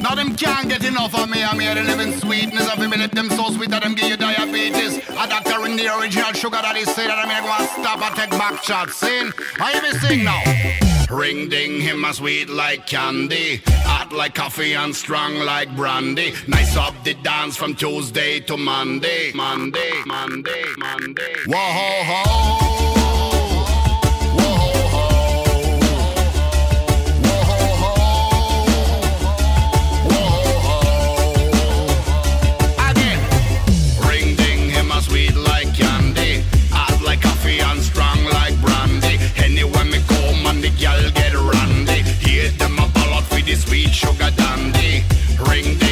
Now them can't get enough of me. I'm here to live in sweetness. Of me let them so sweet that them give you diabetes. A doctor in the original sugar daddy say that I'm gonna go and stop and take back shots. Sing, I hear me sing now. Ring ding him a sweet like candy, hot like coffee and strong like brandy. Nice up the dance from Tuesday to Monday. Monday, Monday, Monday. Whoa ho ho. Sweet like candy, hot like coffee and strong like brandy. Anywhere me go, man, the girl get randy. Hear them a ball out with the sweet sugar dandy. Ring the